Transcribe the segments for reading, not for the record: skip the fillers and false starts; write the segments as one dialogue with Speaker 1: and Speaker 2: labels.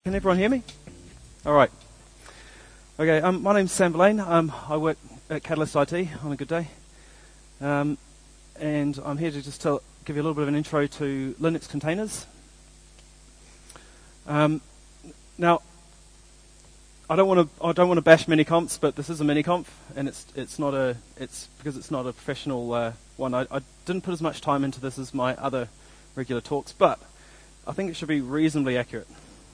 Speaker 1: Can everyone hear me? All right. Okay, my name's Sam Verlaine. I work at Catalyst IT on a good day. And I'm here to just give you a little bit of an intro to Linux containers. Now, I don't want to bash mini-comps, but this is a mini-comp, and it's because it's not a professional one. I didn't put as much time into this as my other regular talks, but I think it should be reasonably accurate.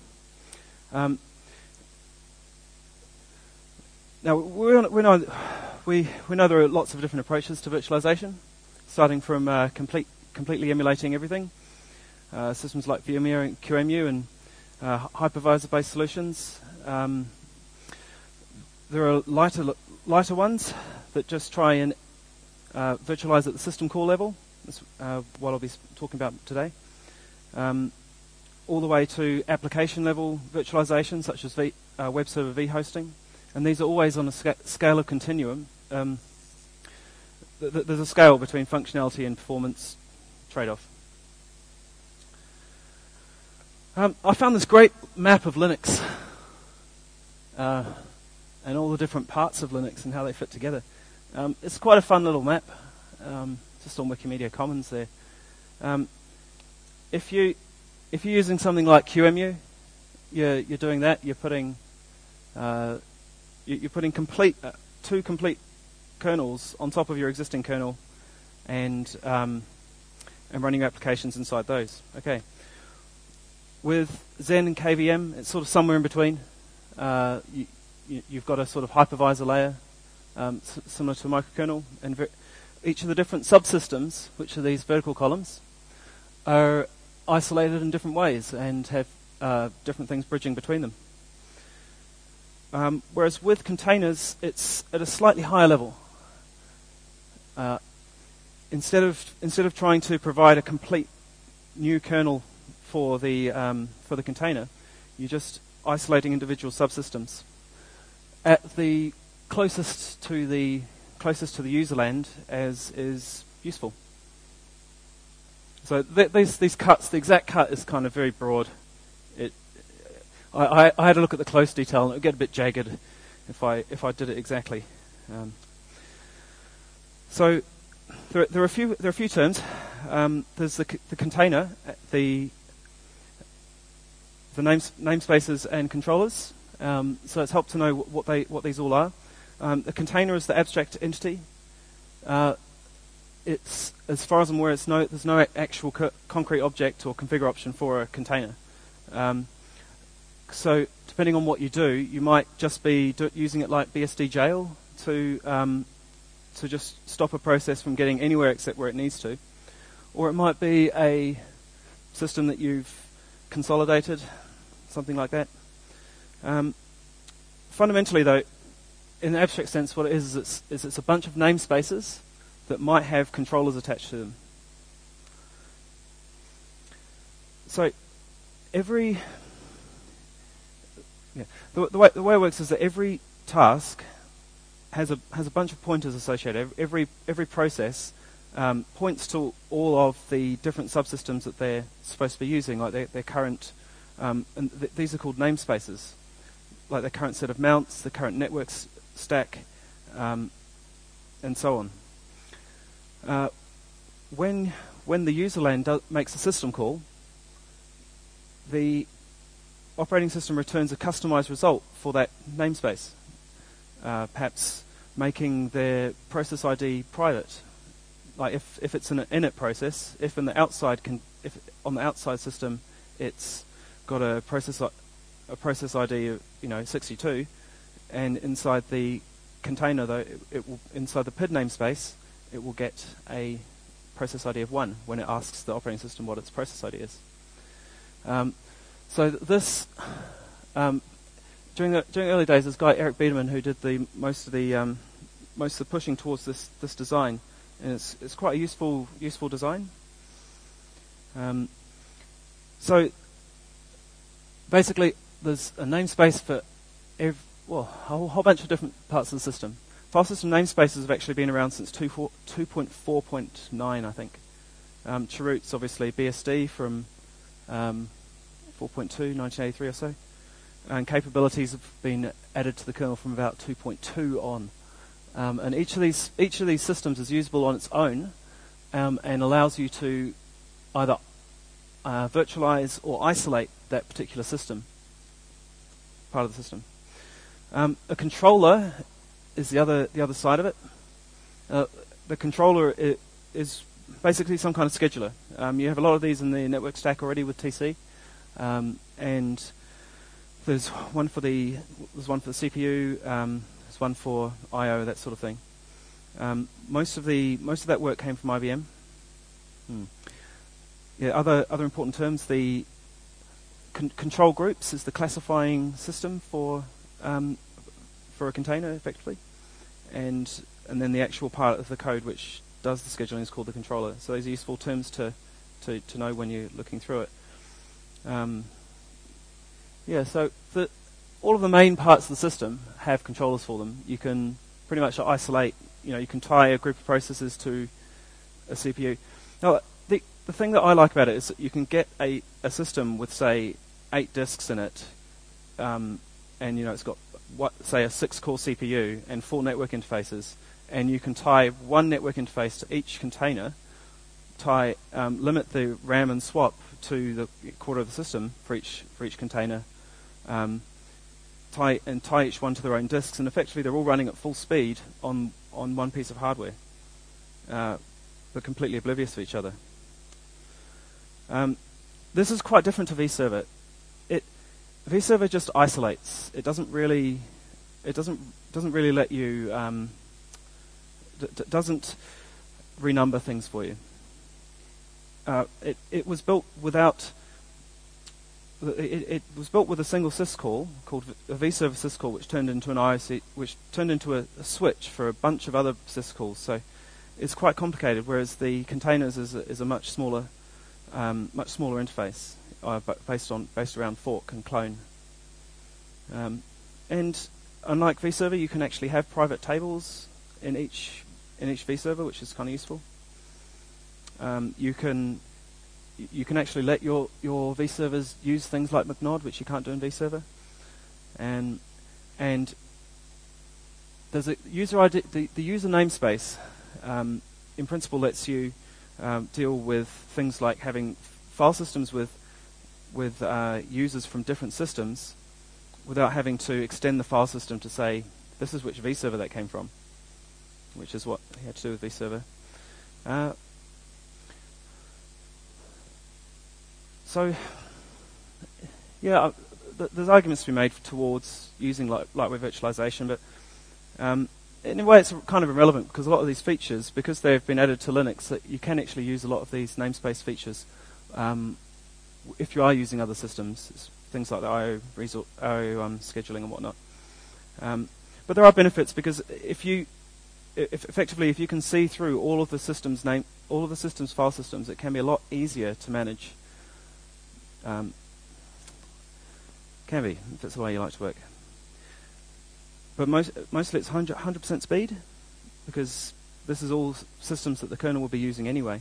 Speaker 1: Now, we know there are lots of different approaches to virtualization, starting from completely emulating everything. Systems like VMware and QEMU and hypervisor-based solutions. There are lighter ones that just try and virtualize at the system core level. That's what I'll be talking about today. All the way to application level virtualization, such as web server vHosting. And these are always on a scale of continuum. There's a scale between functionality and performance trade-off. I found this great map of Linux and all the different parts of Linux and how they fit together. It's quite a fun little map, just on Wikimedia Commons there. If you're using something like QEMU, you're doing that. You're putting two complete kernels on top of your existing kernel, and running your applications inside those. Okay. With Xen and KVM, it's sort of somewhere in between. You've got a sort of hypervisor layer, similar to a microkernel, and each of the different subsystems, which are these vertical columns, are isolated in different ways and have different things bridging between them. Whereas with containers, it's at a slightly higher level. Instead of trying to provide a complete new kernel for the container, you're just isolating individual subsystems at the closest to the userland as is useful. So these cuts, the exact cut is kind of very broad. I had a look at the close detail, and it would get a bit jagged if I did it exactly. So there are a few terms. There's the container, the namespaces and controllers. So it's helped to know what these all are. The container is the abstract entity. It's, as far as I'm aware, there's no actual concrete object or configure option for a container. So depending on what you do, you might just be using it like BSD jail to just stop a process from getting anywhere except where it needs to. Or it might be a system that you've consolidated, something like that. Fundamentally, though, in the abstract sense, what it is it's a bunch of namespaces that might have controllers attached to them. So the way it works is that every task has a bunch of pointers associated. Every process points to all of the different subsystems that they're supposed to be using, like their current, and these are called namespaces, like their current set of mounts, the current network stack, and so on. When the userland makes a system call, the operating system returns a customized result for that namespace, perhaps making their process ID private. Like if it's an init process, if on the outside system it's got a process ID of 62, and inside the container though it will, inside the PID namespace, it will get a process ID of 1 when it asks the operating system what its process ID is. So this, during the early days, this guy Eric Biederman who did most of the pushing towards this design, and it's quite a useful design. So basically, there's a namespace for a whole bunch of different parts of the system. File system namespaces have actually been around since 2.4.9, I think. Chroot's obviously BSD from 4.2, 1983 or so. and capabilities have been added to the kernel from about 2.2 on. And each of these systems is usable on its own, and allows you to either virtualize or isolate that particular system, part of the system. A controller is the other side of it. The controller is basically some kind of scheduler. You have a lot of these in the network stack already with TC, and there's one for the CPU. There's one for I/O, that sort of thing. Most of that work came from IBM. Yeah, other important terms. The control groups is the classifying system for a container, effectively, and then the actual part of the code which does the scheduling is called the controller. So these are useful terms to know when you're looking through it. So all of the main parts of the system have controllers for them. You can pretty much isolate. You can tie a group of processes to a CPU. Now, the thing that I like about it is that you can get a system with, say, 8 disks in it, and it's got say a 6-core CPU and 4 network interfaces, and you can tie one network interface to each container, limit the RAM and swap to the core of the system for each container, tie each one to their own disks, and effectively they're all running at full speed on one piece of hardware, but completely oblivious of each other. This is quite different to vServer. vServer just isolates. It doesn't really let you doesn't renumber things for you. It was built without. It was built with a single syscall called a vServer syscall, which turned into an IOC, which turned into a switch for a bunch of other syscalls. So it's quite complicated. Whereas the containers is a much smaller interface, based around fork and clone. And unlike vServer, you can actually have private tables in each vServer, which is kind of useful. You can actually let your vServers use things like McNode, which you can't do in vServer. And there's a user ID. The user namespace, in principle, lets you deal with things like having file systems with users from different systems, without having to extend the file system to say this is which vServer that came from, which is what you had to do with vServer. There's arguments to be made towards using lightweight virtualization, but in a way it's kind of irrelevant, because a lot of these features, because they've been added to Linux, that you can actually use a lot of these namespace features if you are using other systems, things like the I/O scheduling and whatnot. But there are benefits, because if you can see through all of the system's file systems, it can be a lot easier to manage. Can be, if that's the way you like to work. But mostly it's 100% speed, because this is all systems that the kernel will be using anyway.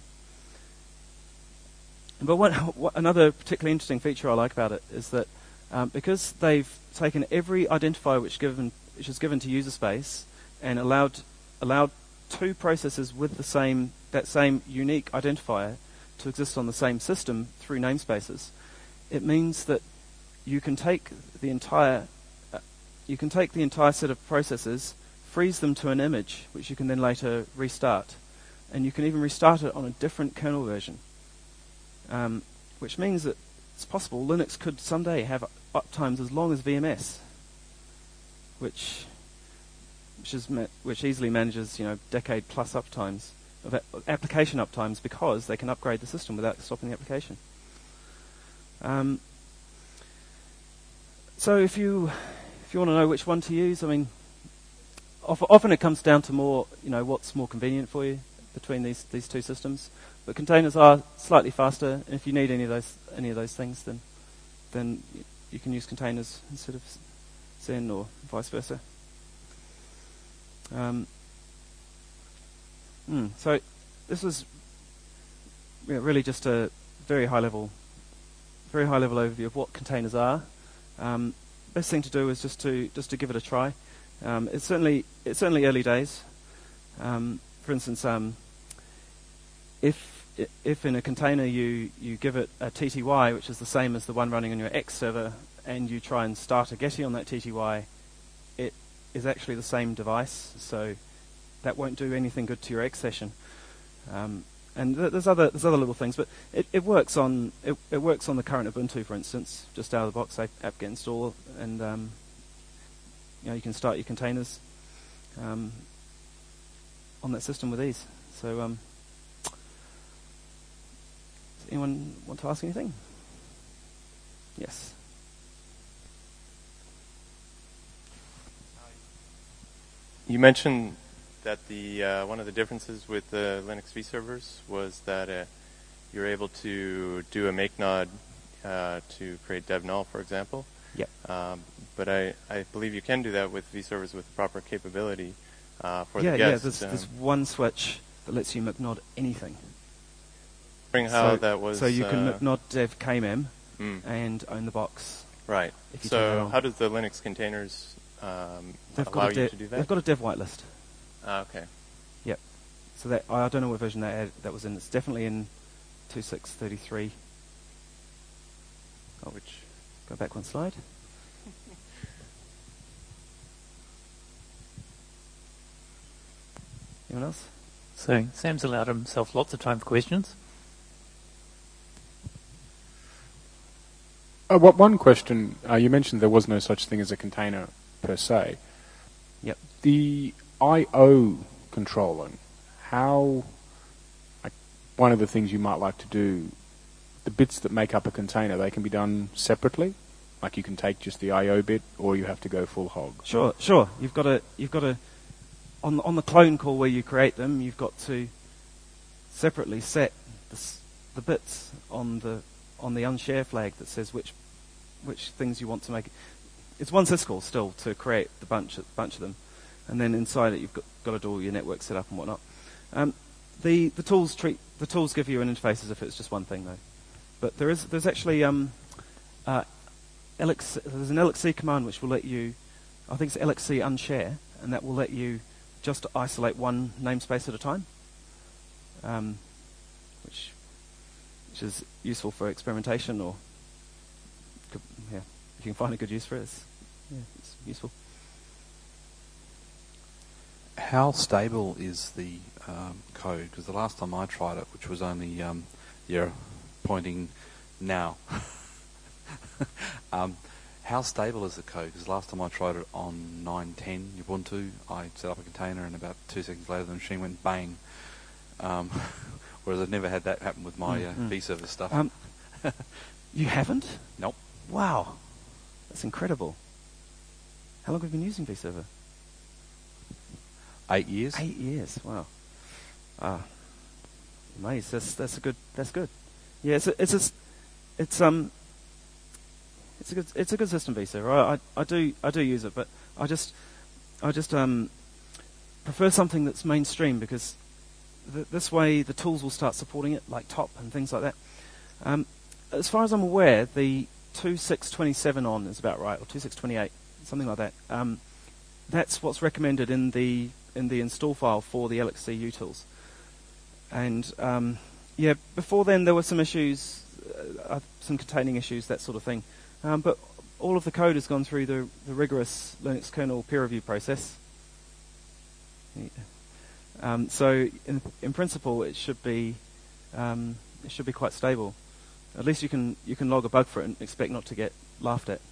Speaker 1: But another particularly interesting feature I like about it is that because they've taken every identifier which is given to user space and allowed 2 processes with that same unique identifier to exist on the same system through namespaces, it means that you can take the entire set of processes, freeze them to an image, which you can then later restart, and you can even restart it on a different kernel version, which means that it's possible Linux could someday have uptimes as long as VMS, which easily manages decade plus uptimes of application uptimes, because they can upgrade the system without stopping the application. So if you want to know which one to use, I mean, often it comes down to more, what's more convenient for you between these 2 systems. But containers are slightly faster, and if you need any of those things, then you can use containers instead of Xen, or vice versa. So this was really just a very high level overview of what containers are. best thing to do is just to give it a try. It's certainly early days. For instance, if in a container you give it a TTY, which is the same as the one running on your X server, and you try and start a Getty on that TTY, it is actually the same device, so that won't do anything good to your X session. And there's other little things, but it works on the current Ubuntu, for instance, just out of the box apt-get install, and you can start your containers on that system with ease. So, does anyone want to ask anything? Yes.
Speaker 2: You mentioned that the one of the differences with the Linux vServers was that you're able to do a make nod to create dev null, for example.
Speaker 1: Yep.
Speaker 2: But I believe you can do that with vServers with proper capability for the guest.
Speaker 1: Yeah, there's one switch that lets you mcnod anything.
Speaker 2: How that was.
Speaker 1: So you can mcnod dev kmem and own the box.
Speaker 2: Right. So how does the Linux containers allow you to do that?
Speaker 1: They've got a dev whitelist.
Speaker 2: Okay.
Speaker 1: Yep. So that I don't know what version that was in. It's definitely in 2.6.33. Oh, which go back one slide. Anyone else?
Speaker 3: So Sam's allowed himself lots of time for questions.
Speaker 4: One question, you mentioned there was no such thing as a container per se.
Speaker 1: Yep.
Speaker 4: The I/O controlling, one of the things you might like to do, the bits that make up a container, they can be done separately? Like you can take just the I/O bit, or you have to go full hog?
Speaker 1: Sure. You've got to on the clone call where you create them, you've got to separately set the bits on the unshare flag that says which things you want to make. It's one syscall still to create the bunch of them, and then inside it you've got to do all your network setup and whatnot. The tools give you an interface as if it's just one thing though, but there's actually there's an LXC command which will let you, I think it's LXC unshare, and that will let you just isolate one namespace at a time, which is useful for experimentation, or if you can find a good use for it, it's useful.
Speaker 5: How stable is the code? Because the last time I tried it, which was only you're pointing now. How stable is the code? Because last time I tried it on 9.10 Ubuntu, I set up a container and about 2 seconds later the machine went bang. Whereas I've never had that happen with my vServer stuff.
Speaker 1: You haven't?
Speaker 5: Nope.
Speaker 1: Wow. That's incredible. How long have you been using vServer?
Speaker 5: 8 years.
Speaker 1: 8 years. Wow. Amazed. That's good. Yeah, it's a good system, vServer. I do use it, but I just prefer something that's mainstream, because this way the tools will start supporting it, like Top and things like that. As far as I'm aware, the 2.6.27 on is about right, or 2.6.28, something like that. That's what's recommended in the install file for the LXC utils. And before then there were some issues, some containing issues, that sort of thing. But all of the code has gone through the rigorous Linux kernel peer review process. So in principle, it should be quite stable. At least you can log a bug for it and expect not to get laughed at.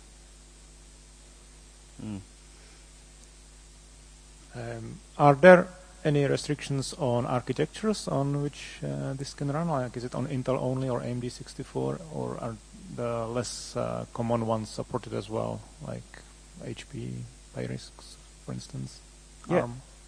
Speaker 6: Are there any restrictions on architectures on which this can run? Like, is it on Intel only or AMD 64, or are the less common ones supported as well, like HP, PyRISC, for instance?
Speaker 1: Yeah.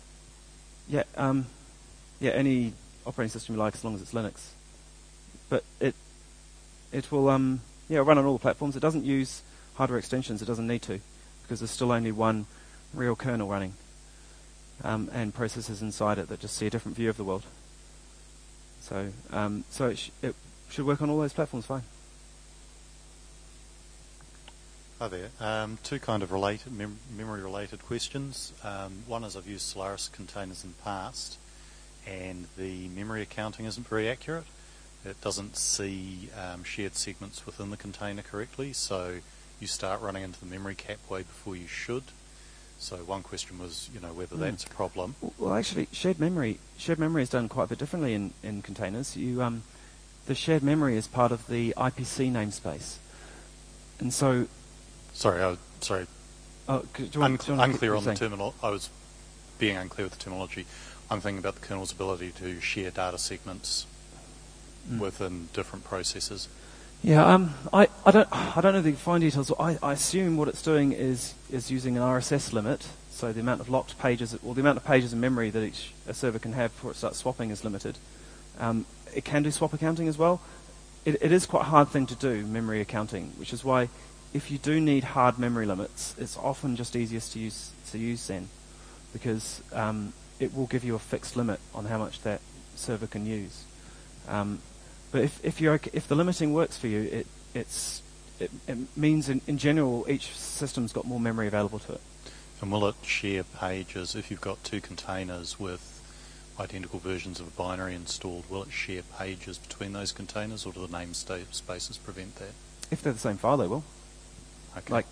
Speaker 1: Any operating system you like, as long as it's Linux. But it will run on all the platforms. It doesn't use hardware extensions. It doesn't need to, because there's still only one real kernel running, and processors inside it that just see a different view of the world. So it should work on all those platforms fine.
Speaker 7: Hi there. Two kind of memory-related questions. One is I've used Solaris containers in the past, and the memory accounting isn't very accurate. It doesn't see shared segments within the container correctly, so you start running into the memory cap way before you should. So one question was, whether that's a problem.
Speaker 1: Well, actually, shared memory is done quite a bit differently in containers. The shared memory is part of the IPC namespace, and so.
Speaker 7: Sorry. Unclear on the
Speaker 1: saying?
Speaker 7: terminology. I was being unclear with the terminology. I'm thinking about the kernel's ability to share data segments within different processes.
Speaker 1: Yeah, I don't know the fine details. I assume what it's doing is using an RSS limit, so the amount of locked pages, or the amount of pages in memory that a server can have before it starts swapping is limited. It can do swap accounting as well. It is quite a hard thing to do, memory accounting, which is why if you do need hard memory limits, it's often just easiest to use Zen, because it will give you a fixed limit on how much that server can use. But if the limiting works for you, it means in general each system's got more memory available to it.
Speaker 7: And will it share pages if you've got two containers with identical versions of a binary installed? Will it share pages between those containers, or do the namespaces prevent that?
Speaker 1: If they're the same file, they will.
Speaker 7: Okay.
Speaker 1: Like,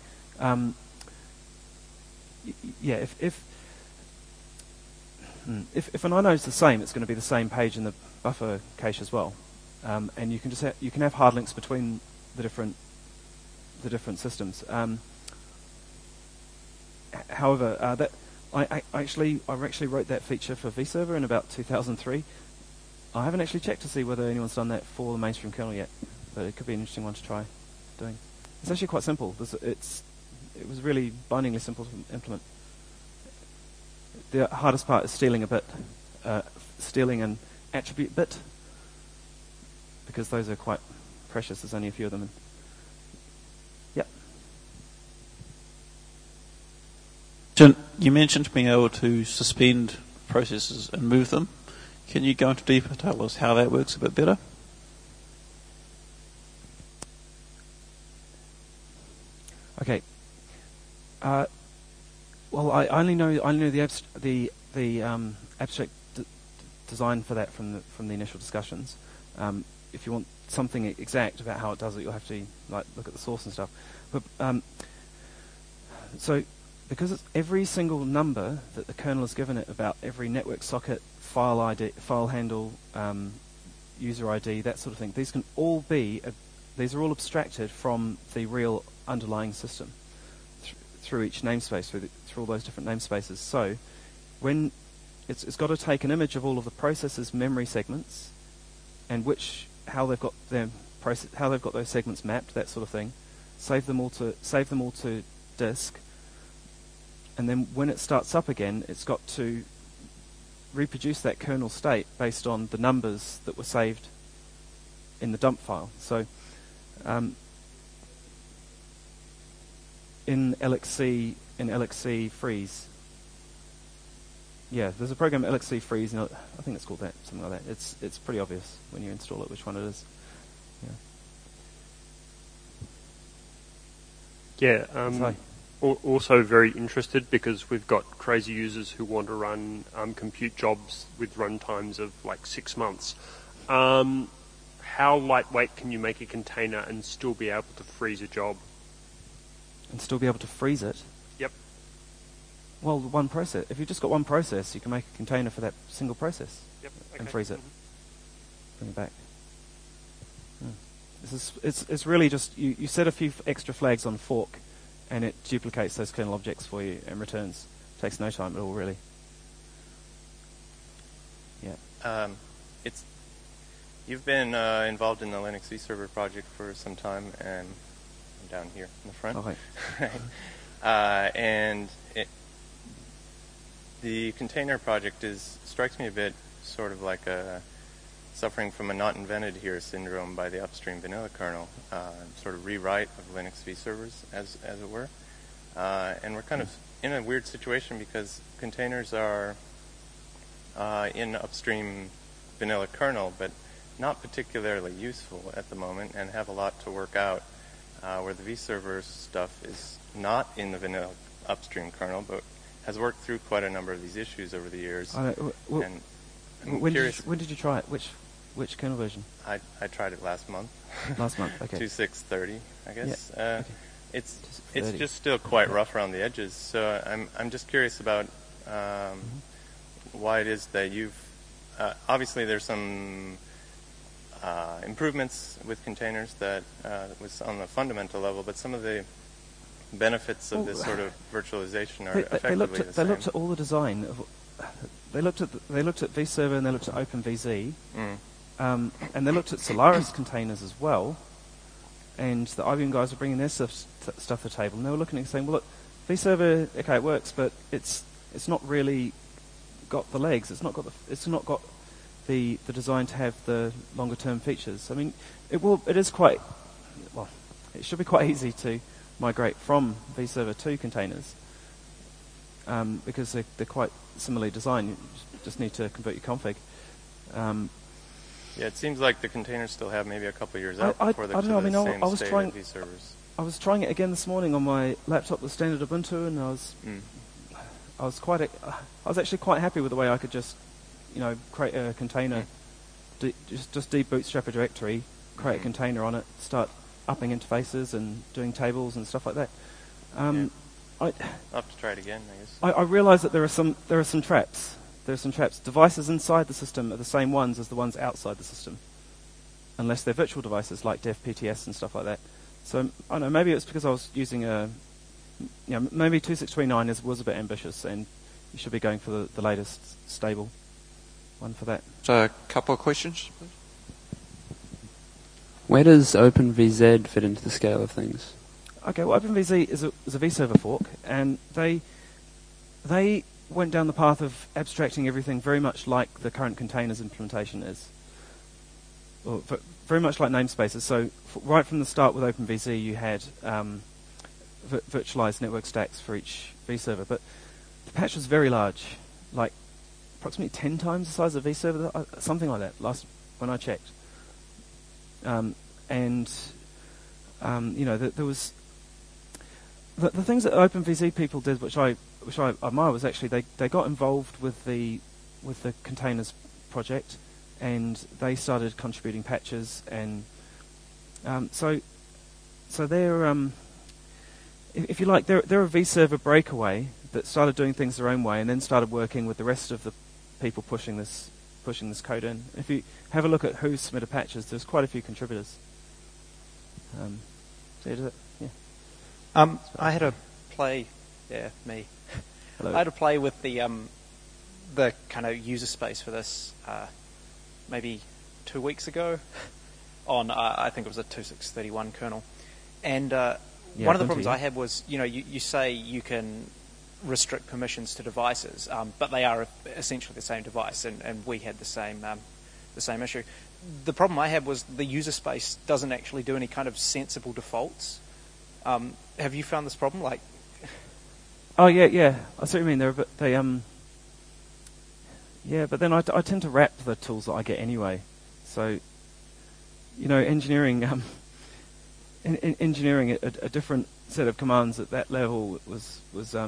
Speaker 1: if an inode is the same, it's going to be the same page in the buffer cache as well, and you can have hard links between the different systems. However, I actually wrote that feature for vServer in about 2003. I haven't actually checked to see whether anyone's done that for the mainstream kernel yet, but it could be an interesting one to try doing. It's actually quite simple. It was really bindingly simple to implement. The hardest part is stealing an attribute bit, because those are quite precious. There's only a few of them. Yep.
Speaker 8: John, you mentioned being able to suspend processes and move them. Can you go into deeper detail as how that works a bit better?
Speaker 1: Okay. Well, I only know the abstract design for that from the initial discussions. If you want something exact about how it does it, you'll have to look at the source and stuff. But so because it's every single number that the kernel has given it about every network socket, file ID, file handle, user ID, that sort of thing, these are all abstracted from the real underlying system through each namespace, through all those different namespaces. So when it's got to take an image of all of the processor's memory segments and how they've got those segments mapped, that sort of thing, save them all to disk, and then when it starts up again, it's got to reproduce that kernel state based on the numbers that were saved in the dump file. So in LXC freeze, there's a program LXC freeze, and I think it's called that, something like that. It's pretty obvious when you install it which one it is.
Speaker 9: Also very interested, because we've got crazy users who want to run compute jobs with run times of like 6 months. How lightweight can you make a container and still be able to freeze a job?
Speaker 1: And still be able to freeze it?
Speaker 9: Yep.
Speaker 1: Well, one process. If you've just got one process, you can make a container for that single process.
Speaker 9: Yep. Okay.
Speaker 1: And freeze it. Bring it back. It's really just you set a few extra flags on fork, and it duplicates those kernel objects for you and returns. Takes no time at all, really. Yeah.
Speaker 2: You've been involved in the Linux vServer project for some time, and I'm down here in the front.
Speaker 1: Okay.
Speaker 2: The container project strikes me a bit sort of like suffering from a not invented here syndrome by the upstream vanilla kernel, sort of rewrite of Linux vServers, as it were. And we're kind of in a weird situation because containers are in upstream vanilla kernel, but not particularly useful at the moment, and have a lot to work out where the vServer stuff is not in the vanilla upstream kernel, but has worked through quite a number of these issues over the years. And I'm curious.
Speaker 1: When did you try it? Which kernel version?
Speaker 2: I tried it last month.
Speaker 1: Last month, okay.
Speaker 2: 2.6.30, I guess.
Speaker 1: Yeah. Okay.
Speaker 2: It's just still quite rough around the edges. So I'm just curious about why it is that you've obviously there's some improvements with containers that was on the fundamental level, but some of the benefits of this sort of virtualization are effectively the same.
Speaker 1: They looked at all the design. They looked at vServer and they looked at OpenVZ, and they looked at Solaris containers as well. And the IBM guys were bringing their stuff to the table, and they were looking and saying, "Well, look, vServer, okay, it works, but it's not really got the legs. It's not got the design to have the longer term features. I mean, it should be quite easy to migrate from vServer to containers because they're quite similarly designed. You just need to convert your config."
Speaker 2: Yeah, it seems like the containers still have maybe a couple of years out before they're the same state of vServers.
Speaker 1: I was trying it again this morning on my laptop with standard Ubuntu, and I was actually quite happy with the way I could just, create a container, just debootstrap a directory, create a container on it, start upping interfaces and doing tables and stuff like that.
Speaker 2: I'll have to try it again, I guess.
Speaker 1: I realise that there are some traps. There are some traps. Devices inside the system are the same ones as the ones outside the system, unless they're virtual devices like DevPTS and stuff like that. So I don't know. Maybe it's because I was using maybe 2.6.29 was a bit ambitious, and you should be going for the latest stable one for that.
Speaker 10: So a couple of questions, please.
Speaker 11: Where does OpenVZ fit into the scale of things?
Speaker 1: Okay, well, OpenVZ is a vServer fork, and they went down the path of abstracting everything very much like the current containers implementation is, or very much like namespaces. So right from the start with OpenVZ, you had virtualized network stacks for each vServer, but the patch was very large, like approximately 10 times the size of vServer, something like that. When I checked, there was the things that OpenVZ people did, which I admire, was actually they got involved with the containers project, and they started contributing patches, and so they're if you like, they're a vServer breakaway that started doing things their own way, and then started working with the rest of the people pushing this code in. If you have a look at who submitted patches, there's quite a few contributors.
Speaker 12: I had a play. Yeah, me.
Speaker 1: Hello.
Speaker 12: I had a play with the kind of user space for this maybe 2 weeks ago on I think it was a 2.6.31 kernel, and one of the problems I had was you say you can restrict permissions to devices, but they are essentially the same device, and we had the same issue. The problem I had was the user space doesn't actually do any kind of sensible defaults. Have you found this problem?
Speaker 1: Oh yeah. I see what you mean. But then I tend to wrap the tools that I get anyway. So, engineering a different set of commands at that level was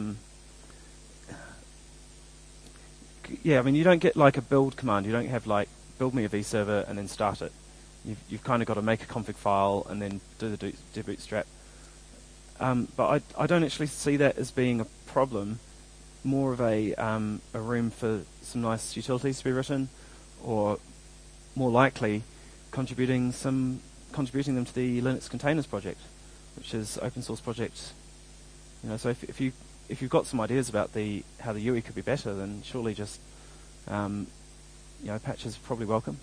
Speaker 1: I mean, you don't get like a build command. You don't have like build me a vServer and then start it. You've kind of got to make a config file and then do the debootstrap. But I don't actually see that as being a problem. More of a room for some nice utilities to be written, or more likely contributing them to the Linux Containers project, which is open source project. So if you've got some ideas about how the UI could be better, then surely just patches are probably welcome.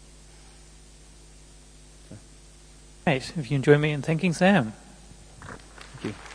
Speaker 3: Great. If you join me in thanking Sam.
Speaker 1: Thank you.